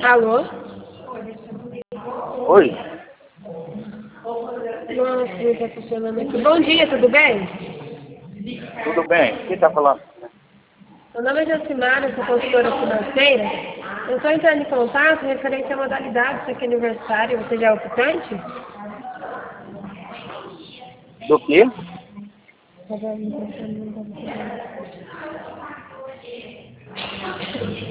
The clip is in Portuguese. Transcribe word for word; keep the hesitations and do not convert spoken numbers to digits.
Alô? Oi? Nossa, não tá funcionando aqui. Bom dia, tudo bem? Tudo bem? Quem está falando? Meu nome é Jacimara, sou consultora financeira. Eu estou entrando em contato referente à modalidade daqui aniversário. Você já é optante? Do quê? Tá bom, então, tá bom, tá bom.